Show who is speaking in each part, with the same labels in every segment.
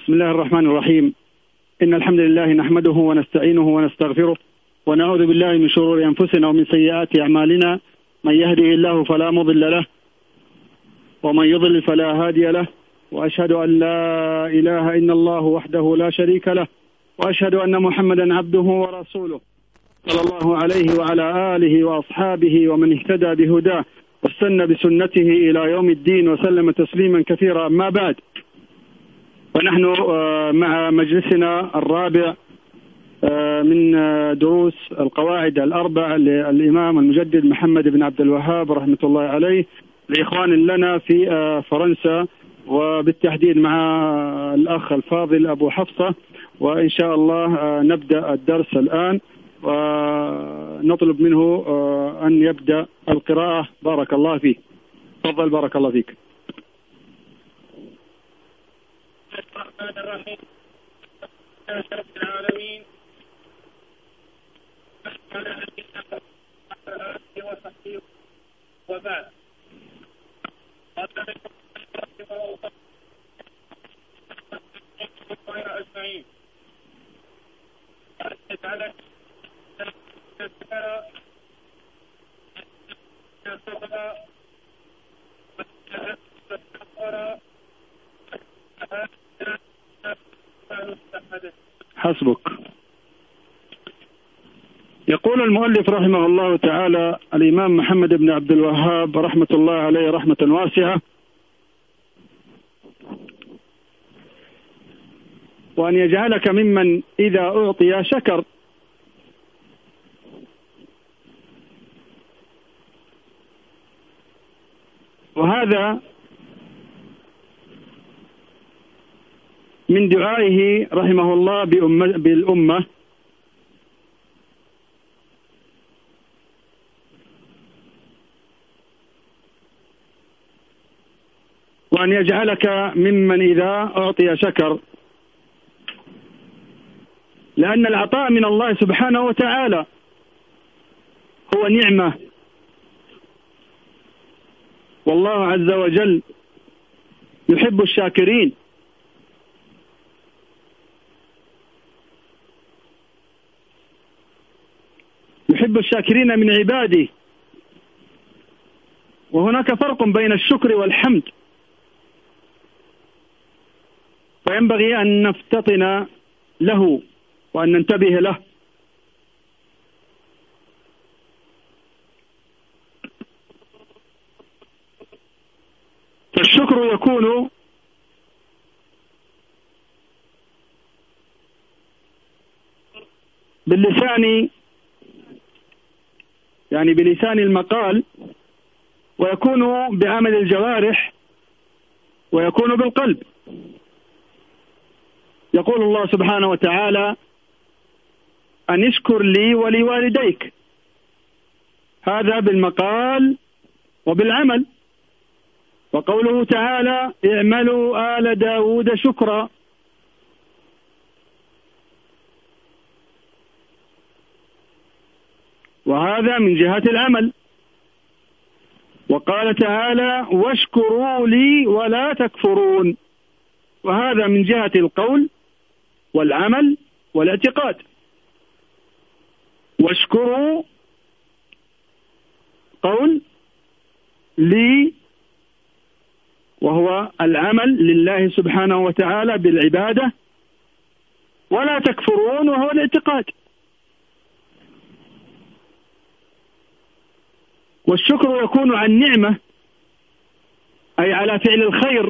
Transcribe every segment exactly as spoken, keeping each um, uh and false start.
Speaker 1: بسم الله الرحمن الرحيم. إن الحمد لله نحمده ونستعينه ونستغفره ونعوذ بالله من شرور أنفسنا ومن سيئات أعمالنا. من يهده الله فلا مضل له ومن يضلل فلا هادي له، وأشهد أن لا إله إلا الله وحده لا شريك له، وأشهد أن محمدا عبده ورسوله صلى الله عليه وعلى آله وأصحابه ومن اهتدى بهداه واستنى بسنته إلى يوم الدين وسلم تسليما كثيرا. أما بعد، ونحن مع مجلسنا الرابع من دروس القواعد الأربع للإمام المجدد محمد بن عبد الوهاب رحمة الله عليه لإخوان لنا في فرنسا، وبالتحديد مع الأخ الفاضل أبو حفصة. وإن شاء الله نبدأ الدرس الآن ونطلب منه أن يبدأ القراءة. بارك الله فيه. تفضل. بارك الله فيك.
Speaker 2: الرحمن الرحيم. رب العالمين على نبينا وآله وصحبه وبعد. أجمعين.
Speaker 1: حسبك. يقول المؤلف رحمه الله تعالى الإمام محمد بن عبد الوهاب رحمة الله عليه رحمة واسعة: وأن يجعلك ممن إذا أعطي شكر. وهذا من دعائه رحمه الله بالأمة، وأن يجعلك ممن إذا أعطي شكر، لأن العطاء من الله سبحانه وتعالى هو نعمة، والله عز وجل يحب الشاكرين. يحب الشاكرين من عباده. وهناك فرق بين الشكر والحمد، فينبغي أن نفتطن له وأن ننتبه له. فالشكر يكون باللسان، يعني بلسان المقال، ويكون بعمل الجوارح، ويكون بالقلب. يقول الله سبحانه وتعالى: أن اشكر لي ولوالديك. هذا بالمقال وبالعمل. وقوله تعالى: اعملوا آل داود شكرا. وهذا من جهة العمل. وقال تعالى: واشكروا لي ولا تكفرون. وهذا من جهة القول والعمل والاعتقاد. واشكروا قول، لي وهو العمل لله سبحانه وتعالى بالعبادة، ولا تكفرون وهو الاعتقاد. والشكر يكون عن نعمة، أي على فعل الخير.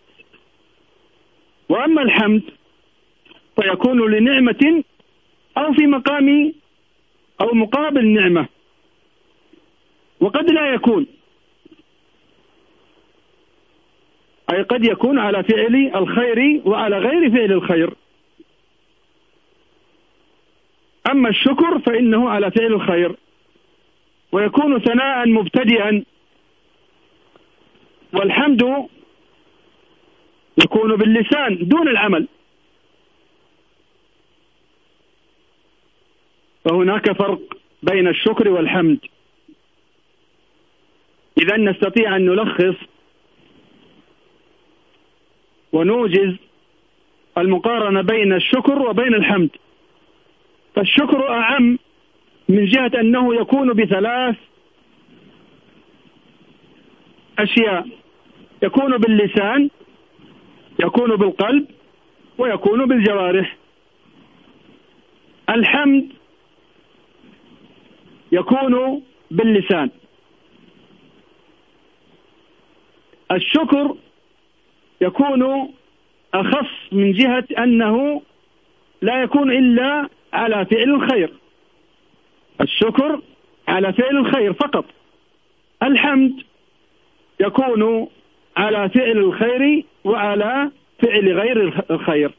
Speaker 1: وأما الحمد فيكون لنعمة أو في مقام أو مقابل نعمة، وقد لا يكون، أي قد يكون على فعل الخير وعلى غير فعل الخير. أما الشكر فإنه على فعل الخير، ويكون ثناء مبتدئا. والحمد يكون باللسان دون العمل. فهناك فرق بين الشكر والحمد. إذا نستطيع أن نلخص ونوجز المقارنة بين الشكر وبين الحمد. فالشكر أعم من جهة أنه يكون بثلاث أشياء: يكون باللسان، يكون بالقلب، ويكون بالجوارح. الحمد يكون باللسان. الشكر يكون أخص من جهة أنه لا يكون إلا على فعل الخير. الشكر على فعل الخير فقط. الحمد يكون على فعل الخير وعلى فعل غير الخير.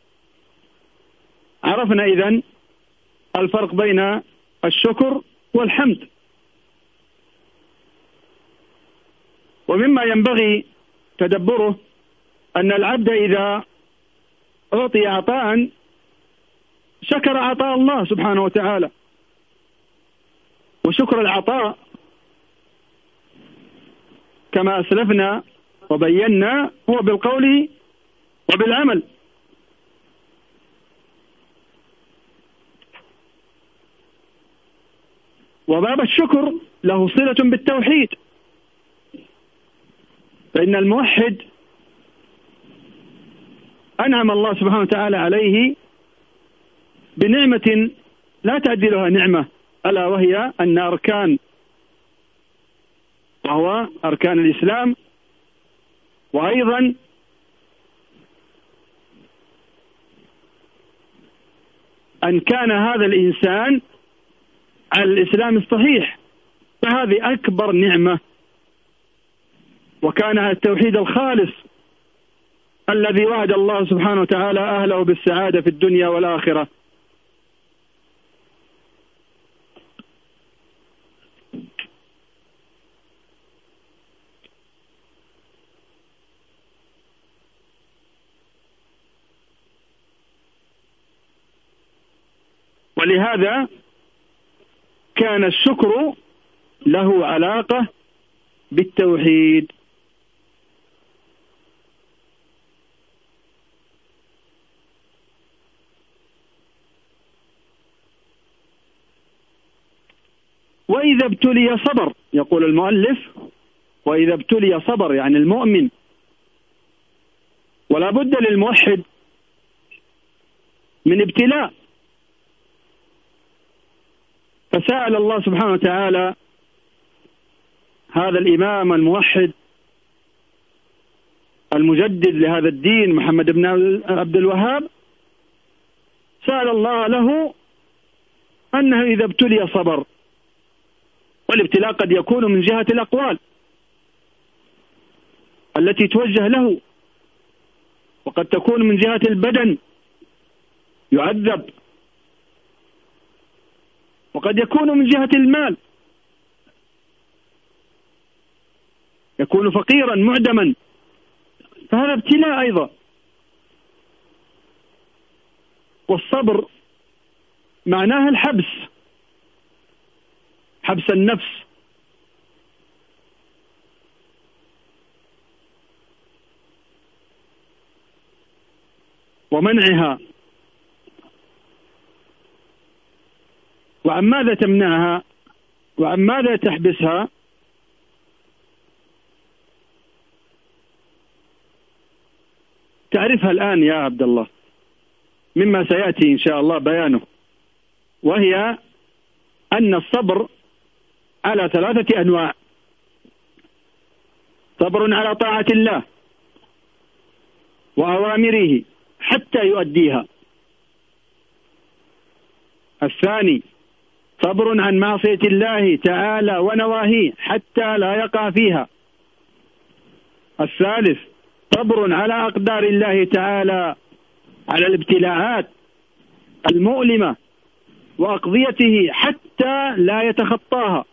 Speaker 1: عرفنا إذن الفرق بين الشكر والحمد. ومما ينبغي تدبره أن العبد إذا أعطي عطاء شكر عطاء الله سبحانه وتعالى. وشكر العطاء كما أسلفنا وبينا هو بالقول وبالعمل. وباب الشكر له صلة بالتوحيد، فإن الموحد أنعم الله سبحانه وتعالى عليه بنعمة لا تعدلها نعمة، ألا وهي أن أركان، وهو أركان الإسلام، وأيضا أن كان هذا الإنسان على الإسلام الصحيح، فهذه أكبر نعمة. وكان على التوحيد الخالص الذي وعد الله سبحانه وتعالى أهله بالسعادة في الدنيا والآخرة. ولهذا كان الشكر له علاقة بالتوحيد. وإذا ابتلي صبر، يقول المؤلف: وإذا ابتلي صبر، يعني المؤمن. ولا بد للموحد من ابتلاء. فسأل الله سبحانه وتعالى هذا الإمام الموحد المجدد لهذا الدين محمد بن عبد الوهاب، سأل الله له أنه إذا ابتلي صبر. والابتلاء قد يكون من جهة الأقوال التي توجه له، وقد تكون من جهة البدن يعذب، وقد يكون من جهة المال، يكون فقيرا معدما، فهذا ابتلاء أيضا. والصبر معناه الحبس، حبس النفس، ومنعها. وعن ماذا تمنعها وعن ماذا تحبسها؟ تعرفها الآن يا عبد الله، مما سيأتي إن شاء الله بيانه. وهي أن الصبر على ثلاثة أنواع: صبر على طاعة الله وأوامره حتى يؤديها. الثاني صبر عن معصية الله تعالى ونواهيه حتى لا يقع فيها. الثالث صبر على أقدار الله تعالى، على الابتلاءات المؤلمة وأقضيته حتى لا يتخطاها.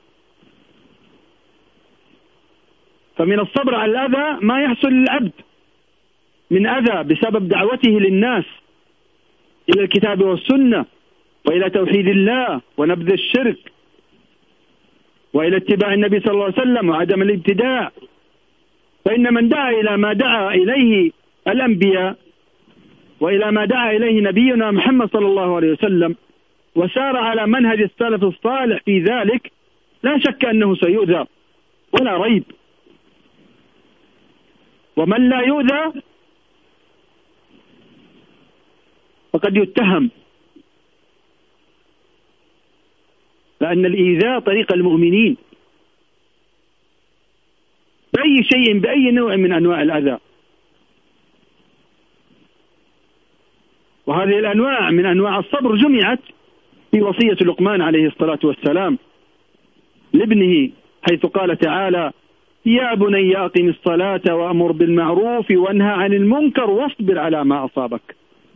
Speaker 1: فمن الصبر على الأذى ما يحصل للعبد من أذى بسبب دعوته للناس إلى الكتاب والسنة، وإلى توحيد الله ونبذ الشرك، وإلى اتباع النبي صلى الله عليه وسلم وعدم الابتداع. فإن من دعا إلى ما دعا إليه الأنبياء وإلى ما دعا إليه نبينا محمد صلى الله عليه وسلم وسار على منهج السلف الصالح في ذلك، لا شك أنه سيؤذى ولا ريب. ومن لا يؤذى فقد يتهم، لأن الإيذاء طريق المؤمنين بأي شيء بأي نوع من أنواع الأذى. وهذه الأنواع من أنواع الصبر جمعت في وصية لقمان عليه الصلاة والسلام لابنه، حيث قال تعالى: يا بني أقم الصلاة وأمر بالمعروف وانهى عن المنكر واصبر على ما أصابك.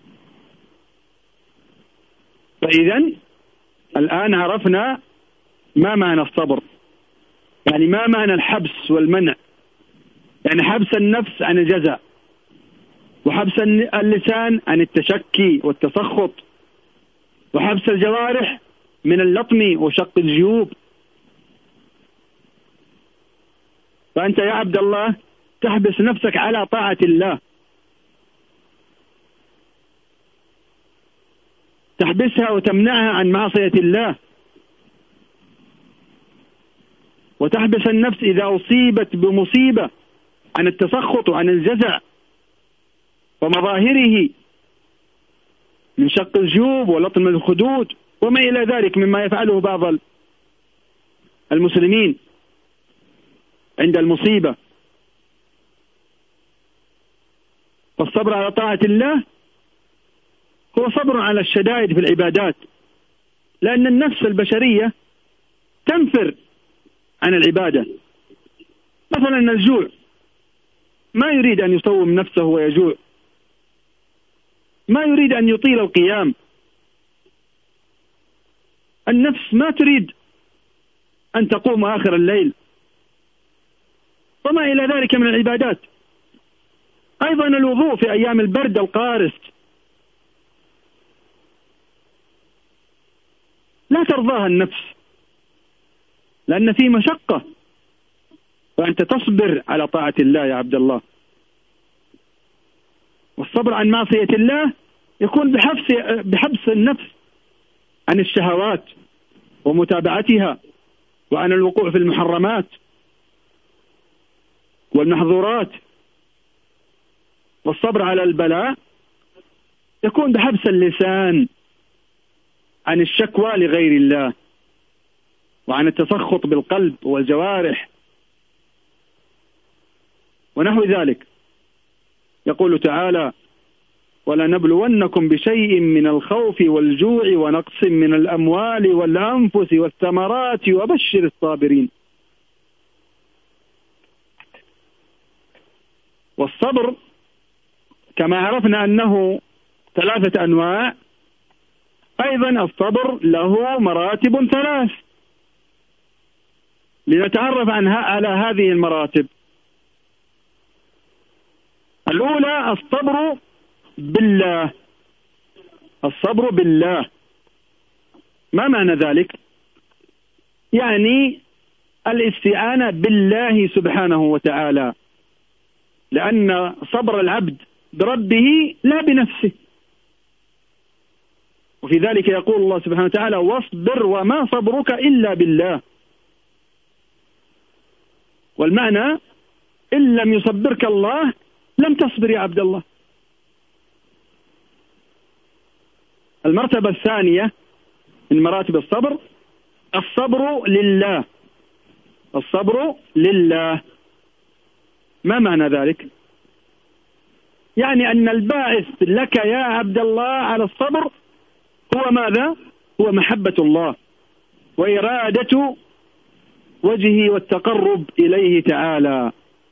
Speaker 1: فإذا الآن عرفنا ما معنى الصبر، يعني ما معنى الحبس والمنع، يعني حبس النفس عن الجزع، وحبس اللسان عن التشكي والتسخط، وحبس الجوارح من اللطم وشق الجيوب. فأنت يا عبد الله تحبس نفسك على طاعة الله، تحبسها وتمنعها عن معصية الله، وتحبس النفس إذا أصيبت بمصيبة عن التسخط وعن الجزع ومظاهره من شق الجيوب ولطم الخدود وما إلى ذلك مما يفعله بعض المسلمين عند المصيبة. والصبر على طاعة الله هو صبر على الشدائد في العبادات، لأن النفس البشرية تنفر عن العبادة. مثلا الجوع، ما يريد أن يصوم نفسه ويجوع، ما يريد أن يطيل القيام، النفس ما تريد أن تقوم آخر الليل وما إلى ذلك من العبادات. أيضا الوضوء في أيام البرد القارس لا ترضاها النفس، لأن فيه مشقة، فأنت تصبر على طاعة الله يا عبد الله. والصبر عن معصية الله يكون بحبس بحبس النفس عن الشهوات ومتابعتها، وعن الوقوع في المحرمات والمحظورات. والصبر على البلاء يكون بحبس اللسان عن الشكوى لغير الله، وعن التسخط بالقلب والجوارح ونحو ذلك. يقول تعالى: ولنبلونكم بشيء من الخوف والجوع ونقص من الأموال والأنفس والثمرات وبشر الصابرين. والصبر كما عرفنا أنه ثلاثة أنواع، أيضا الصبر له مراتب ثلاث، لنتعرف عنها على هذه المراتب. الأولى الصبر بالله. الصبر بالله ما معنى ذلك؟ يعني الاستعانة بالله سبحانه وتعالى، لأن صبر العبد بربه لا بنفسه. وفي ذلك يقول الله سبحانه وتعالى: واصبر وما صبرك إلا بالله. والمعنى إن لم يصبرك الله لم تصبر يا عبد الله. المرتبة الثانية من مراتب الصبر الصبر لله. الصبر لله ما معنى ذلك؟ يعني أن الباعث لك يا عبد الله على الصبر هو ماذا؟ هو محبة الله وإرادة وجهه والتقرب إليه تعالى.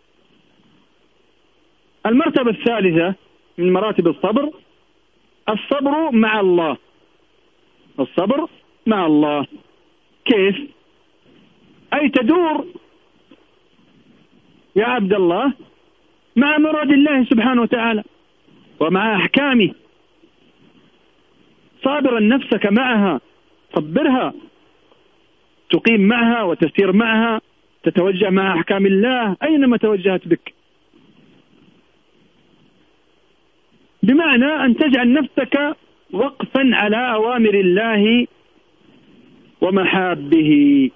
Speaker 1: المرتبة الثالثة من مراتب الصبر الصبر مع الله. الصبر مع الله كيف؟ أي تدور يا عبد الله مع مراد الله سبحانه وتعالى ومع أحكامه، صابرا نفسك معها، صبرها، تقيم معها وتسير معها، تتوجه مع أحكام الله أينما توجهت بك. بمعنى أن تجعل نفسك وقفا على أوامر الله ومحابه.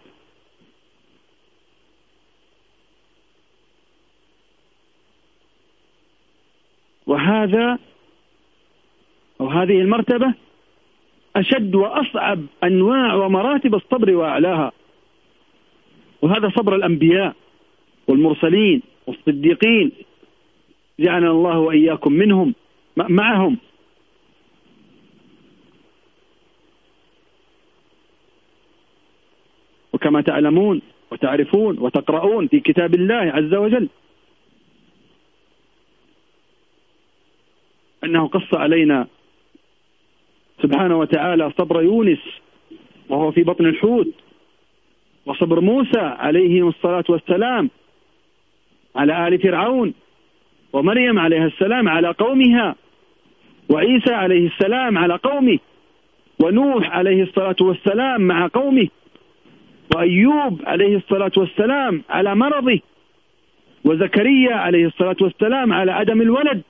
Speaker 1: وهذا أو هذه المرتبة أشد وأصعب أنواع ومراتب الصبر وأعلاها، وهذا صبر الأنبياء والمرسلين والصديقين، جعلنا الله وإياكم منهم معهم. وكما تعلمون وتعرفون وتقرؤون في كتاب الله عز وجل أنه قص علينا سبحانه وتعالى صبر يونس وهو في بطن الحوت، وصبر موسى عليه الصلاة والسلام على آل فرعون، ومريم عليه السلام على قومها، وعيسى عليه السلام على قومه، ونوح عليه الصلاة والسلام مع قومه، وأيوب عليه الصلاة والسلام على مرضه، وزكريا عليه الصلاة والسلام على عدم الولد.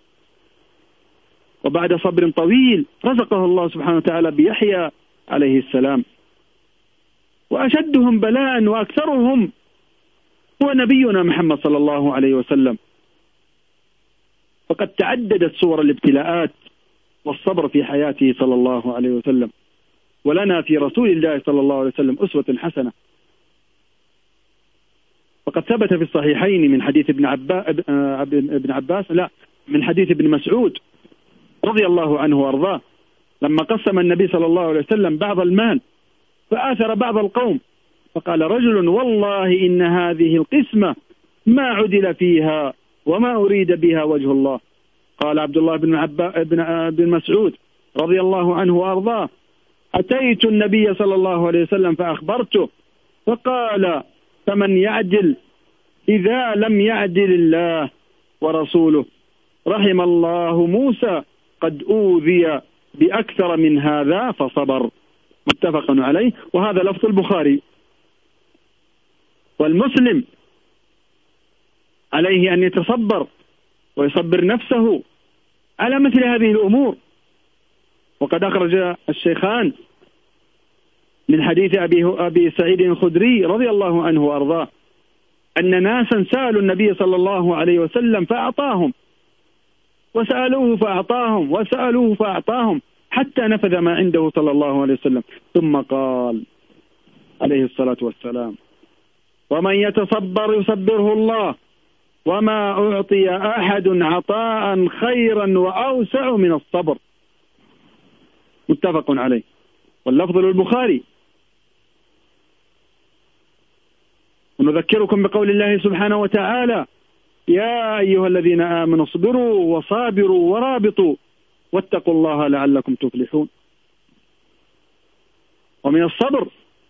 Speaker 1: وبعد صبر طويل رزقه الله سبحانه وتعالى بيحيى عليه السلام. وأشدهم بلاء وأكثرهم هو نبينا محمد صلى الله عليه وسلم، فقد تعددت صور الابتلاءات والصبر في حياته صلى الله عليه وسلم، ولنا في رسول الله صلى الله عليه وسلم أسوة حسنة. فقد ثبت في الصحيحين من حديث ابن عباس ابن عباس لا من حديث ابن مسعود رضي الله عنه وارضاه، لما قسم النبي صلى الله عليه وسلم بعض المال فآثر بعض القوم، فقال رجل والله إن هذه القسمة ما عدل فيها وما أريد بها وجه الله. قال عبد الله بن عبا بن بن مسعود رضي الله عنه وارضاه: أتيت النبي صلى الله عليه وسلم فأخبرته، فقال: فمن يعدل إذا لم يعدل الله ورسوله؟ رحم الله موسى قد أوذي بأكثر من هذا فصبر. متفق عليه، وهذا لفظ البخاري. والمسلم عليه أن يتصبر ويصبر نفسه على مثل هذه الأمور. وقد أخرج الشيخان من حديث أبي, أبي سعيد الخدري رضي الله عنه وأرضاه أن ناسا سألوا النبي صلى الله عليه وسلم فأعطاهم، وسألوه فأعطاهم، وسألوه فأعطاهم، حتى نفذ ما عنده صلى الله عليه وسلم، ثم قال عليه الصلاة والسلام: ومن يتصبر يصبره الله، وما أعطي أحد عطاء خيرا وأوسع من الصبر. متفق عليه، واللفظ للبخاري. ونذكركم بقول الله سبحانه وتعالى: يا أيها الذين آمنوا اصبروا وصابروا ورابطوا واتقوا الله لعلكم تفلحون. ومن الصبر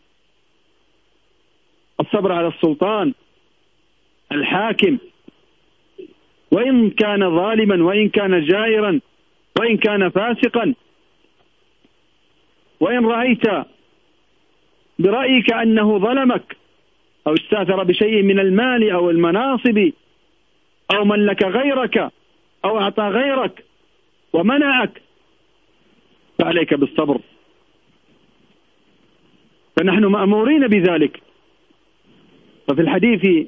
Speaker 1: الصبر على السلطان الحاكم، وإن كان ظالما، وإن كان جائرا، وإن كان فاسقا. وإن رأيت برأيك أنه ظلمك أو استأثر بشيء من المال أو المناصب أو ملك غيرك أو أعطى غيرك ومنعك، فعليك بالصبر، فنحن مأمورين بذلك. وفي الحديث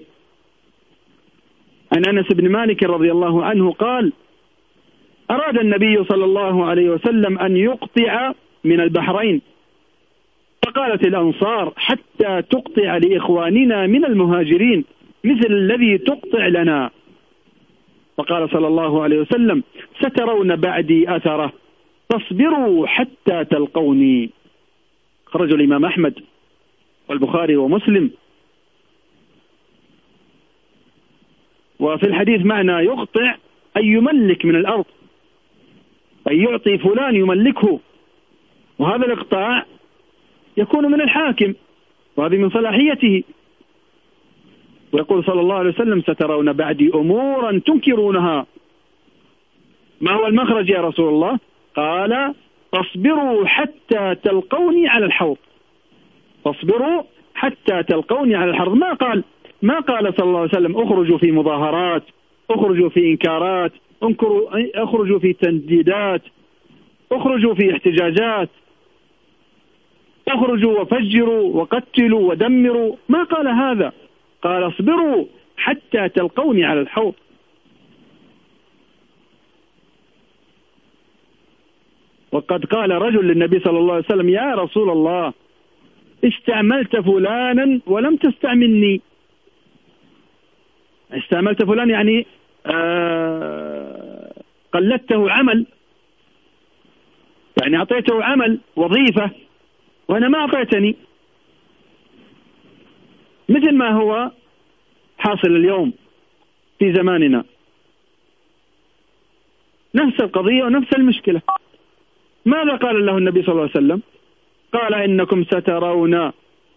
Speaker 1: عن أنس بن مالك رضي الله عنه قال: أراد النبي صلى الله عليه وسلم أن يقطع من البحرين، فقالت الأنصار: حتى تقطع لإخواننا من المهاجرين مثل الذي تقطع لنا. فقال صلى الله عليه وسلم: سترون بعدي أثره، فاصبروا حتى تلقوني. خرج الإمام أحمد والبخاري ومسلم. وفي الحديث معنى يقطع أي يملك من الأرض، أي يعطي فلان يملكه، وهذا الإقطاع يكون من الحاكم، وهذه من صلاحيته. ويقول صلى الله عليه وسلم: سترون بعدي أمورا تنكرونها. ما هو المخرج يا رسول الله؟ قال: فاصبروا حتى تلقوني على الحوض. فاصبروا حتى تلقوني على الحوض. ما قال ما قال صلى الله عليه وسلم: اخرجوا في مظاهرات، اخرجوا في إنكارات، انكروا اخرجوا في تنديدات، اخرجوا في احتجاجات، اخرجوا وفجروا وقتلوا ودمروا. ما قال هذا، قال اصبروا حتى تلقوني على الحوض. وقد قال رجل للنبي صلى الله عليه وسلم: يا رسول الله، استعملت فلانا ولم تستعملني. استعملت فلان يعني آه قلدته عمل، يعني أعطيته عمل وظيفة وأنا ما أعطيتني، مثل ما هو حاصل اليوم في زماننا. نفس القضية ونفس المشكلة. ماذا قال له النبي صلى الله عليه وسلم؟ قال: إنكم سترون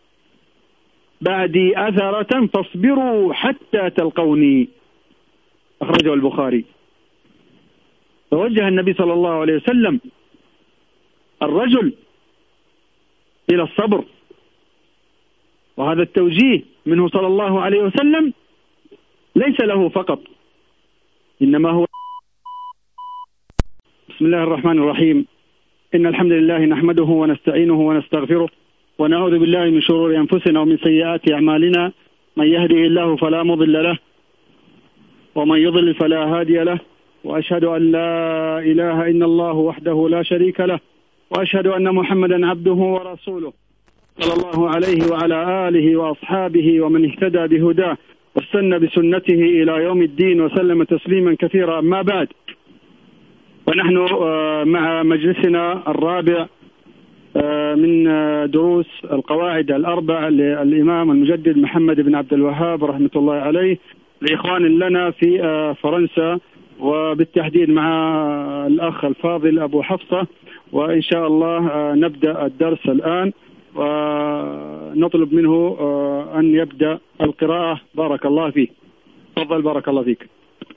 Speaker 1: بعدي أثرة فاصبروا حتى تلقوني. أخرجه البخاري. فوجه النبي صلى الله عليه وسلم الرجل إلى الصبر، وهذا التوجيه منه صلى الله عليه وسلم ليس له فقط، إنما هو. بسم الله الرحمن الرحيم. إن الحمد لله نحمده ونستعينه ونستغفره، ونعوذ بالله من شرور أنفسنا ومن سيئات أعمالنا. من يهده الله فلا مضل له، ومن يضلل فلا هادي له، وأشهد أن لا إله إلا الله وحده لا شريك له، وأشهد أن محمدا عبده ورسوله صلى الله عليه وعلى آله وأصحابه ومن اهتدى بهداه واستنى بسنته إلى يوم الدين وسلم تسليما كثيرا. أما بعد، ونحن مع مجلسنا الرابع من دروس القواعد الأربع للإمام المجدد محمد بن عبد الوهاب رحمة الله عليه، لإخوان لنا في فرنسا، وبالتحديد مع الأخ الفاضل أبو حفصة. وإن شاء الله نبدأ الدرس الآن، ونطلب منه أن يبدأ القراءة. بارك الله فيه. تفضل. بارك الله فيك.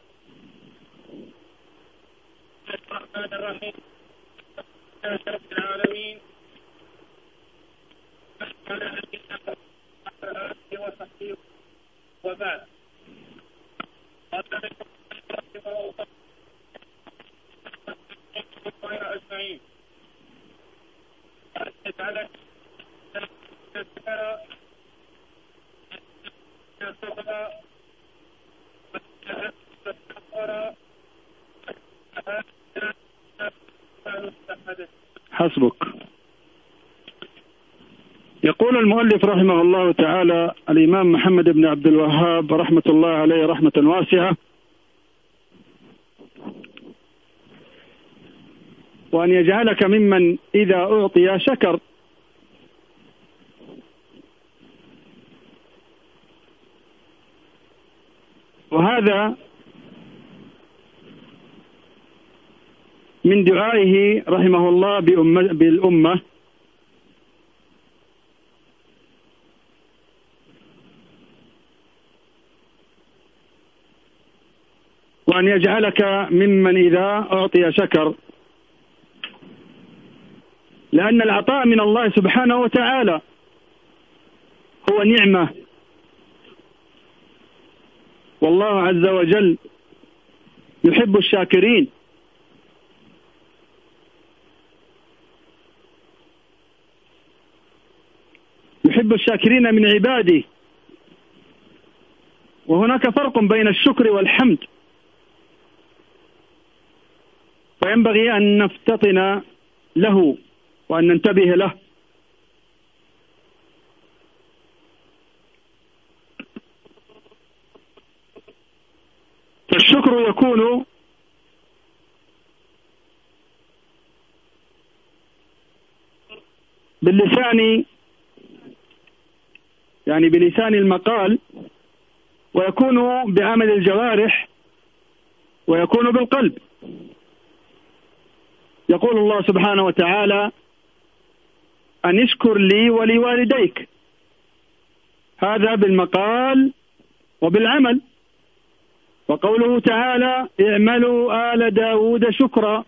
Speaker 2: الرحمن الرحيم. رب العالمين، على نبينا آله وصحبه وبعد. أجمعين. على
Speaker 1: حسبك. يقول المؤلف رحمه الله تعالى الإمام محمد بن عبد الوهاب رحمة الله عليه رحمة واسعة: وأن يجعلك ممن إذا أعطي شكر. وهذا من دعائه رحمه الله بالأمة، وأن يجعلك ممن إذا أعطي شكر، لأن العطاء من الله سبحانه وتعالى هو نعمة، والله عز وجل يحب الشاكرين. يحب الشاكرين من عباده. وهناك فرق بين الشكر والحمد، فينبغي أن نفتطن له وأن ننتبه له. فالشكر يكون باللسان، يعني بلسان المقال، ويكون بعمل الجوارح، ويكون بالقلب. يقول الله سبحانه وتعالى: أن اشكر لي ولوالديك. هذا بالمقال وبالعمل. وقوله تعالى: اعملوا آل داود شكرا.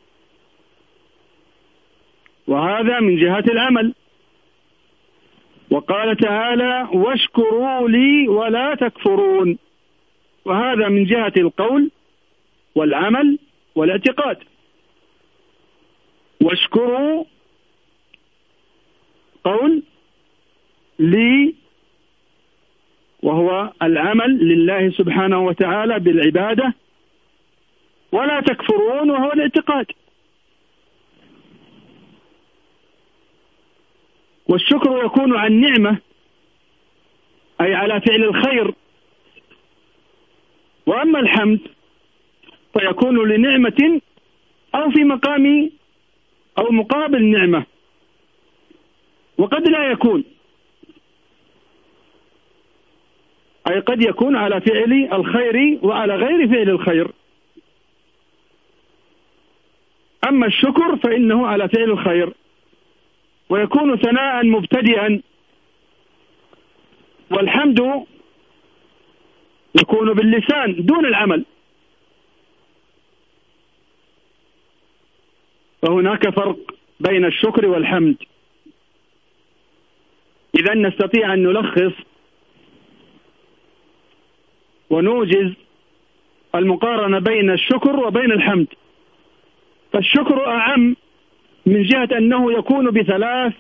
Speaker 1: وهذا من جهة العمل. وقال تعالى واشكروا لي ولا تكفرون، وهذا من جهة القول والعمل والاعتقاد. واشكروا قول، لي وهو العمل لله سبحانه وتعالى بالعبادة، ولا تكفرون وهو الاعتقاد. والشكر يكون عن نعمة أي على فعل الخير، وأما الحمد فيكون لنعمة أو في مقام أو مقابل نعمة، وقد لا يكون، أي قد يكون على فعل الخير وعلى غير فعل الخير. أما الشكر فإنه على فعل الخير، ويكون ثناء مبتدئا، والحمد يكون باللسان دون العمل. فهناك فرق بين الشكر والحمد. إذا نستطيع أن نلخص ونوجز المقارنة بين الشكر وبين الحمد. فالشكر أعم من جهة أنه يكون بثلاث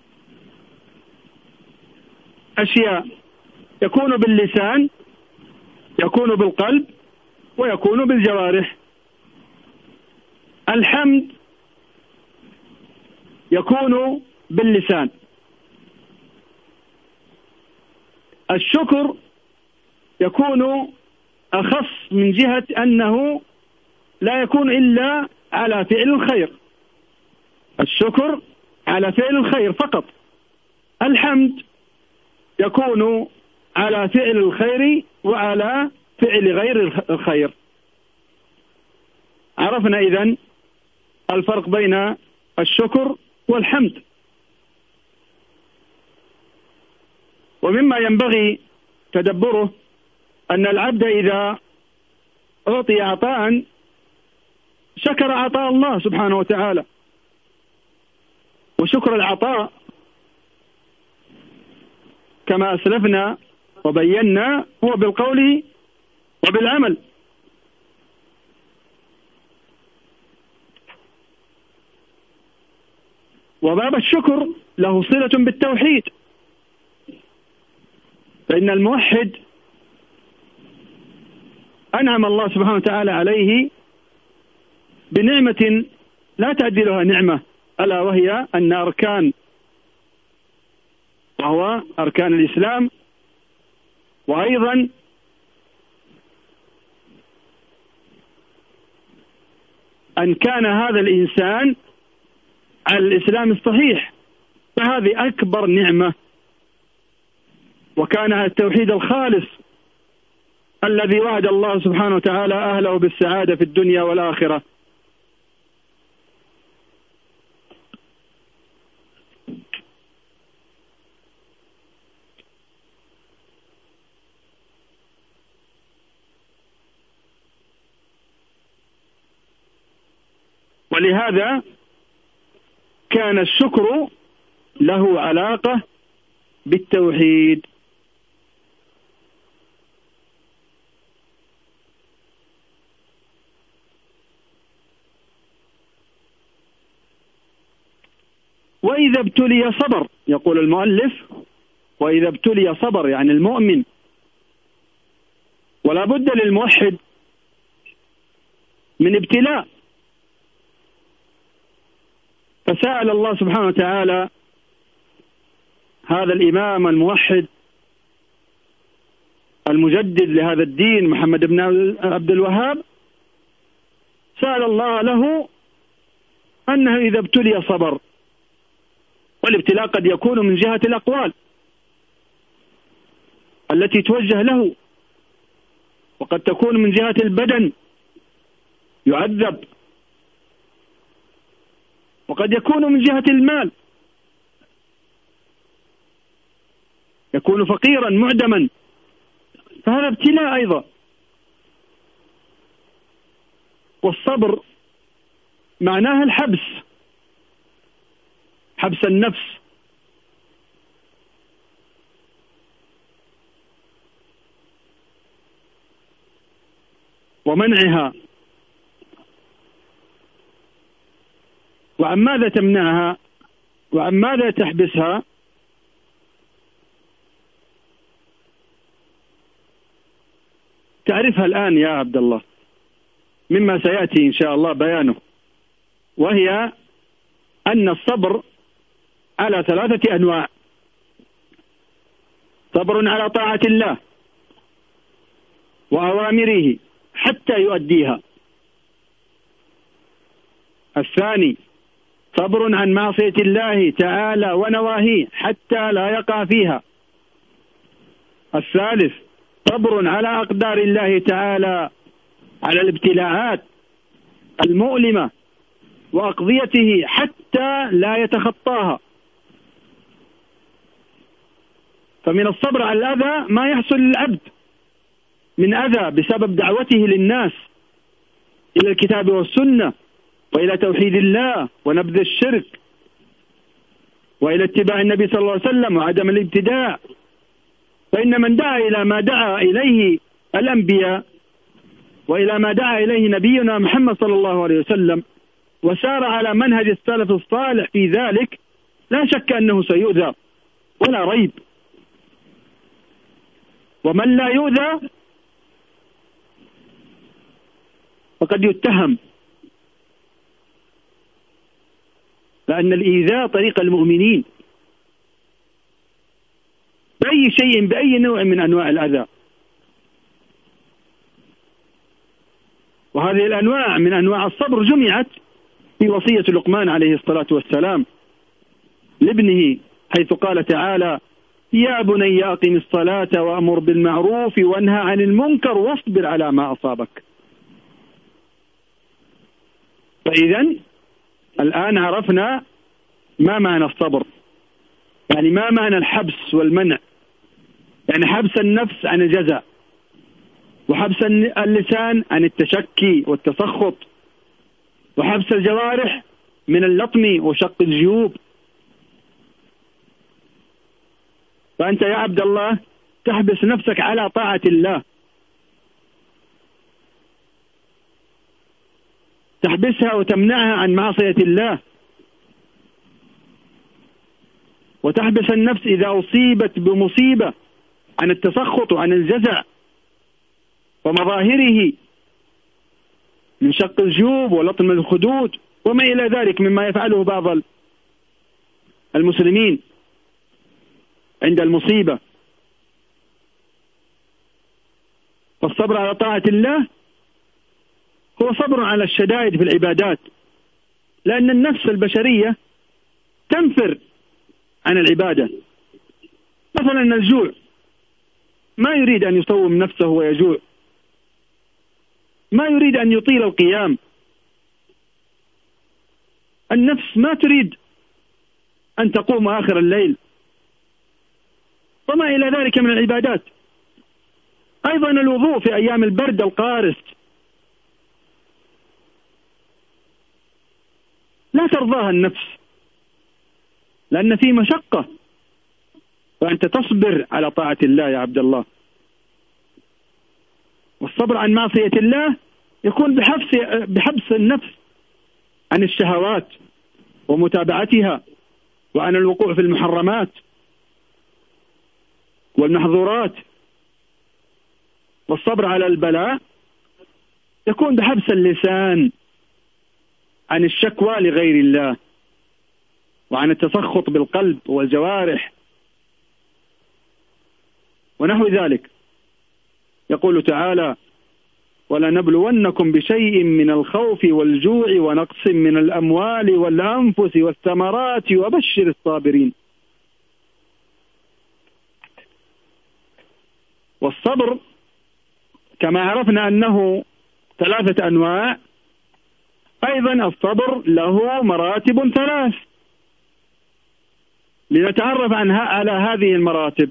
Speaker 1: أشياء: يكون باللسان، يكون بالقلب، ويكون بالجوارح. الحمد يكون باللسان. الشكر يكون أخص من جهة أنه لا يكون إلا على فعل الخير. الشكر على فعل الخير فقط. الحمد يكون على فعل الخير وعلى فعل غير الخير. عرفنا إذن الفرق بين الشكر والحمد. ومما ينبغي تدبره أن العبد إذا أعطي عطاء شكر عطاء الله سبحانه وتعالى. وشكر العطاء كما أسلفنا وبينا هو بالقول وبالعمل. وباب الشكر له صلة بالتوحيد، فإن الموحد أنعم الله سبحانه وتعالى عليه بنعمة لا تعدلها نعمة، ألا وهي أن أركان وهو أركان الإسلام، وأيضا أن كان هذا الإنسان على الإسلام الصحيح، فهذه أكبر نعمة. وكان على التوحيد الخالص الذي وعد الله سبحانه وتعالى أهله بالسعادة في الدنيا والآخرة. ولهذا كان الشكر له علاقة بالتوحيد. وإذا ابتلي صبر، يقول المؤلف وإذا ابتلي صبر، يعني المؤمن. ولا بد للموحد من ابتلاء. فسأل الله سبحانه وتعالى هذا الإمام الموحد المجدد لهذا الدين محمد بن عبد الوهاب، سأل الله له أنه إذا ابتلي صبر. والابتلاء قد يكون من جهة الأقوال التي توجه له، وقد تكون من جهة البدن يعذب، وقد يكون من جهة المال يكون فقيرا معدما، فهذا ابتلاء أيضا. والصبر معناها الحبس، حبس النفس ومنعها. وعن ماذا تمنعها وعن ماذا تحبسها؟ تعرفها الآن يا عبد الله مما سيأتي إن شاء الله بيانه، وهي أن الصبر على ثلاثة أنواع: صبر على طاعة الله وأوامره حتى يؤديها، الثاني صبر عن معصية الله تعالى ونواهيه حتى لا يقع فيها، الثالث صبر على أقدار الله تعالى على الابتلاءات المؤلمة وأقضيته حتى لا يتخطاها. فمن الصبر على الأذى ما يحصل للعبد من أذى بسبب دعوته للناس إلى الكتاب والسنة وإلى توحيد الله ونبذ الشرك وإلى اتباع النبي صلى الله عليه وسلم وعدم الابتداع. فإن من دعا إلى ما دعا إليه الأنبياء وإلى ما دعا إليه نبينا محمد صلى الله عليه وسلم وسار على منهج السلف الصالح في ذلك لا شك أنه سيؤذى ولا ريب. ومن لا يؤذى فقد يتهم، لأن الإيذاء طريق المؤمنين بأي شيء بأي نوع من أنواع الأذى. وهذه الأنواع من أنواع الصبر جمعت في وصية لقمان عليه الصلاة والسلام لابنه، حيث قال تعالى: يا بني أقم الصلاة وأمر بالمعروف وانهى عن المنكر واصبر على ما أصابك. فإذا الآن عرفنا ما معنى الصبر، يعني ما معنى الحبس والمنع. يعني حبس النفس عن الجزع، وحبس اللسان عن التشكي والتسخط، وحبس الجوارح من اللطم وشق الجيوب. فأنت يا عبد الله تحبس نفسك على طاعة الله، تحبسها وتمنعها عن معصية الله، وتحبس النفس إذا أصيبت بمصيبة عن التسخط وعن الجزع ومظاهره من شق الجيوب ولطم الخدود وما إلى ذلك مما يفعله بعض المسلمين عند المصيبة. فالصبر على طاعة الله هو صبر على الشدائد في العبادات، لأن النفس البشرية تنفر عن العبادة. مثلا الجوع، ما يريد أن يصوم نفسه ويجوع، ما يريد أن يطيل القيام، النفس ما تريد أن تقوم آخر الليل وما إلى ذلك من العبادات. أيضا الوضوء في أيام البرد القارس لا ترضاها النفس، لأن فيه مشقة، فأنت تصبر على طاعة الله يا عبد الله. والصبر عن معصية الله يكون بحبس بحبس النفس عن الشهوات ومتابعتها وعن الوقوع في المحرمات والمحظورات. والصبر على البلاء يكون بحبس اللسان عن الشكوى لغير الله وعن التسخط بالقلب والجوارح ونحو ذلك. يقول تعالى: ولنبلونكم بشيء من الخوف والجوع ونقص من الأموال والأنفس والثمرات وبشر الصابرين. والصبر كما عرفنا أنه ثلاثة أنواع، أيضا الصبر له مراتب ثلاث، لنتعرف عنها على هذه المراتب.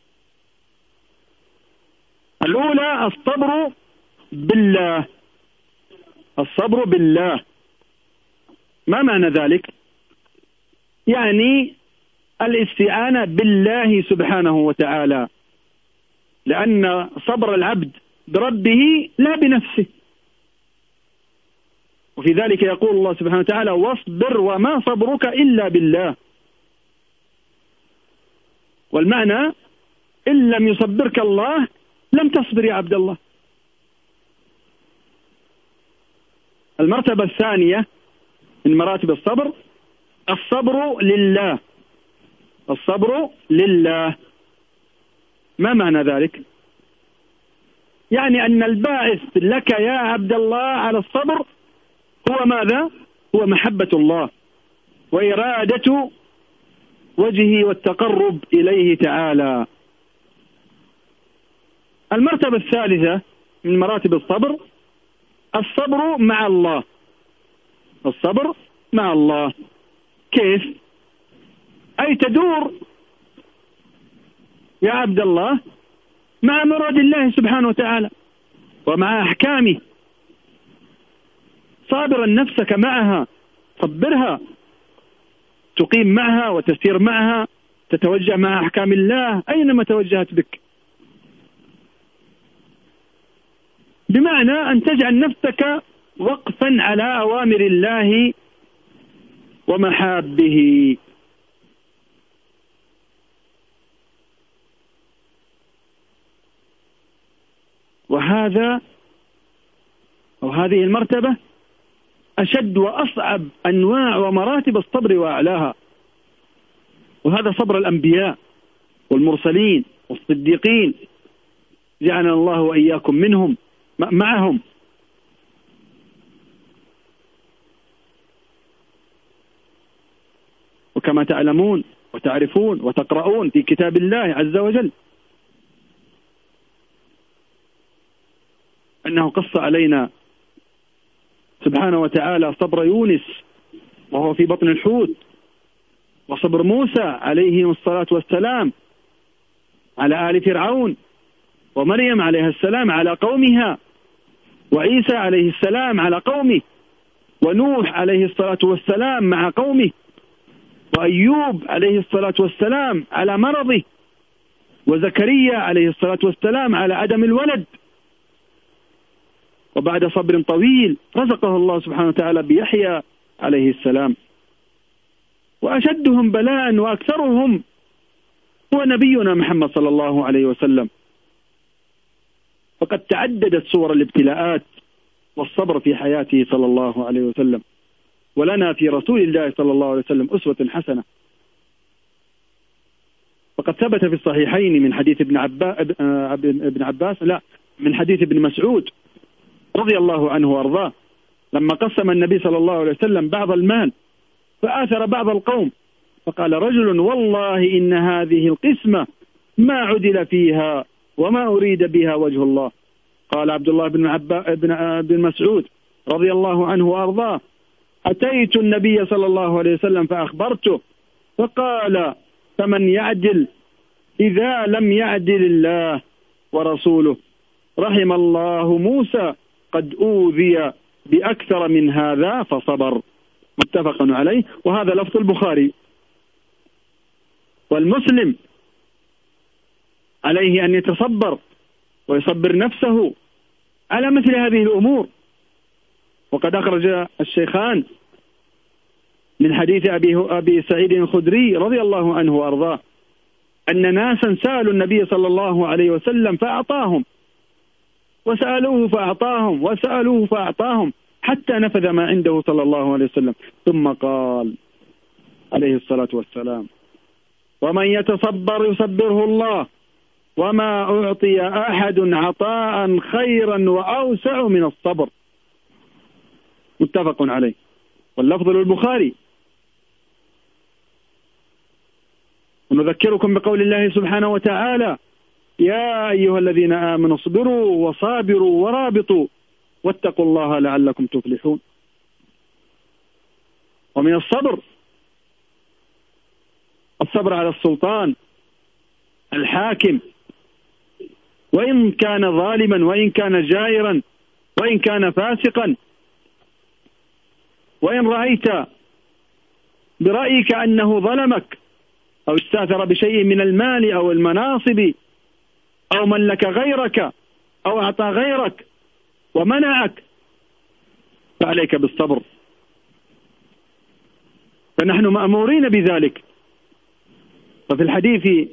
Speaker 1: الأولى الصبر بالله. الصبر بالله ما معنى ذلك؟ يعني الاستعانة بالله سبحانه وتعالى، لأن صبر العبد بربه لا بنفسه، وفي ذلك يقول الله سبحانه وتعالى واصبر وما صبرك إلا بالله. والمعنى إن لم يصبرك الله لم تصبر يا عبد الله. المرتبة الثانية من مراتب الصبر الصبر لله. الصبر لله ما معنى ذلك؟ يعني أن الباعث لك يا عبد الله على الصبر هو ماذا؟ هو محبة الله وإرادة وجهه والتقرب إليه تعالى. المرتبة الثالثة من مراتب الصبر الصبر مع الله. الصبر مع الله كيف؟ أي تدور يا عبد الله مع مراد الله سبحانه وتعالى ومع أحكامه، صابرا نفسك معها، صبرها، تقيم معها وتسير معها، تتوجه مع أحكام الله أينما توجهت بك، بمعنى أن تجعل نفسك وقفا على أوامر الله ومحابه. وهذا أو هذه المرتبة أشد وأصعب أنواع ومراتب الصبر وأعلاها، وهذا صبر الأنبياء والمرسلين والصديقين، جعلنا الله وإياكم منهم معهم. وكما تعلمون وتعرفون وتقرؤون في كتاب الله عز وجل أنه قص علينا سبحانه وتعالى صبر يونس وهو في بطن الحوت، وصبر موسى عليه الصلاة والسلام على آل فرعون، ومريم عليها السلام على قومها، وعيسى عليه السلام على قومه، ونوح عليه الصلاة والسلام مع قومه، وأيوب عليه الصلاة والسلام على مرضه، وزكريا عليه الصلاة والسلام على عدم الولد. وبعد صبر طويل رزقه الله سبحانه وتعالى بيحيى عليه السلام. وأشدهم بلاء وأكثرهم هو نبينا محمد صلى الله عليه وسلم، فقد تعددت صور الابتلاءات والصبر في حياته صلى الله عليه وسلم، ولنا في رسول الله صلى الله عليه وسلم أسوة حسنة. فقد ثبت في الصحيحين من حديث ابن عباس ابن عباس لا من حديث ابن مسعود رضي الله عنه وارضاه، لما قسم النبي صلى الله عليه وسلم بعض المال فآثر بعض القوم، فقال رجل والله إن هذه القسمة ما عدل فيها وما أريد بها وجه الله. قال عبد الله بن عبا ابن بن مسعود رضي الله عنه وارضاه أتيت النبي صلى الله عليه وسلم فأخبرته فقال فمن يعدل إذا لم يعدل الله ورسوله؟ رحم الله موسى قد أوذي بأكثر من هذا فصبر. متفق عليه، وهذا لفظ البخاري. والمسلم عليه أن يتصبر ويصبر نفسه على مثل هذه الأمور. وقد أخرج الشيخان من حديث أبي, أبي سعيد الخدري رضي الله عنه وأرضاه أن ناسا سألوا النبي صلى الله عليه وسلم فأعطاهم، وسألوه فأعطاهم، وسألوه فأعطاهم، حتى نفذ ما عنده صلى الله عليه وسلم، ثم قال عليه الصلاة والسلام ومن يتصبر يصبره الله، وما أعطي أحد عطاء خيرا وأوسع من الصبر. متفق عليه، واللفظ للبخاري. ونذكركم بقول الله سبحانه وتعالى يا أيها الذين آمنوا اصبروا وصابروا ورابطوا واتقوا الله لعلكم تفلحون. ومن الصبر الصبر على السلطان الحاكم، وإن كان ظالما، وإن كان جائرا، وإن كان فاسقا. وإن رأيت برأيك أنه ظلمك أو استاثر بشيء من المال أو المناصب أو ملك غيرك أو أعطى غيرك ومنعك، فعليك بالصبر. فنحن مأمورين بذلك. ففي الحديث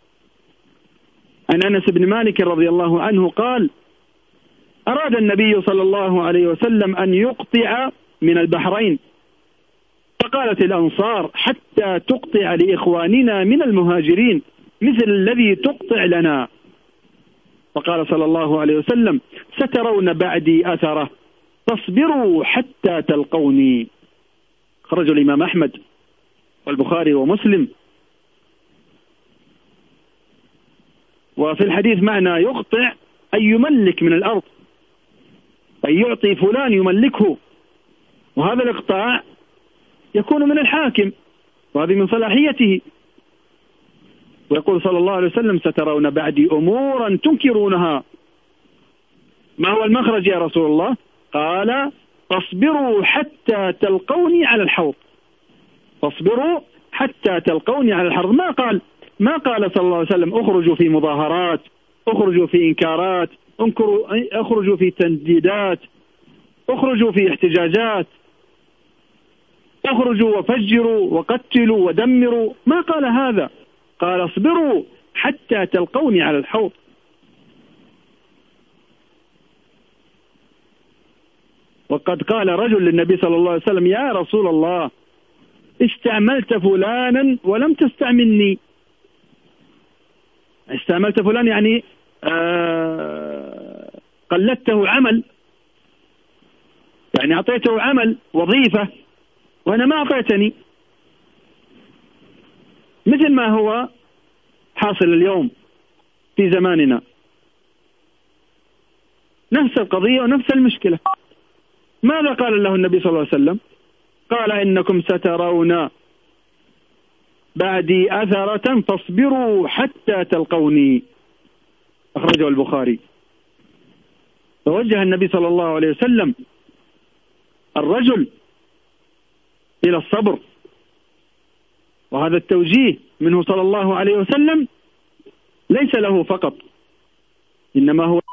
Speaker 1: عن أنس بن مالك رضي الله عنه قال: أراد النبي صلى الله عليه وسلم أن يقطع من البحرين، فقالت الأنصار: حتى تقطع لإخواننا من المهاجرين مثل الذي تقطع لنا. فقال صلى الله عليه وسلم: سترون بعدي أثرة، فاصبروا حتى تلقوني. خرج الإمام أحمد والبخاري ومسلم. وفي الحديث معنى يقطع أن يملك من الأرض، أن يعطي فلان يملكه، وهذا الإقطاع يكون من الحاكم، وهذه من صلاحيته. ويقول صلى الله عليه وسلم: سترون بعدي أمورا تنكرونها. ما هو المخرج يا رسول الله؟ قال: فاصبروا حتى تلقوني على الحوض. فاصبروا حتى تلقوني على الحوض. ما قال ما قال صلى الله عليه وسلم: اخرجوا في مظاهرات، اخرجوا في إنكارات، اخرجوا في تنديدات، اخرجوا في احتجاجات، اخرجوا وفجروا وقتلوا ودمروا. ما قال هذا. قال: اصبروا حتى تلقوني على الحوض. وقد قال رجل للنبي صلى الله عليه وسلم: يا رسول الله، استعملت فلانا ولم تستعملني. استعملت فلان يعني آه قلدته عمل، يعني أعطيته عمل وظيفة وأنا ما أعطيتني، مثل ما هو حاصل اليوم في زماننا. نفس القضية ونفس المشكلة. ماذا قال له النبي صلى الله عليه وسلم؟ قال: إنكم سترون بعدي أثرة، فاصبروا حتى تلقوني. أخرجه البخاري. فوجه النبي صلى الله عليه وسلم الرجل إلى الصبر، وهذا التوجيه منه صلى الله عليه وسلم ليس له فقط، إنما هو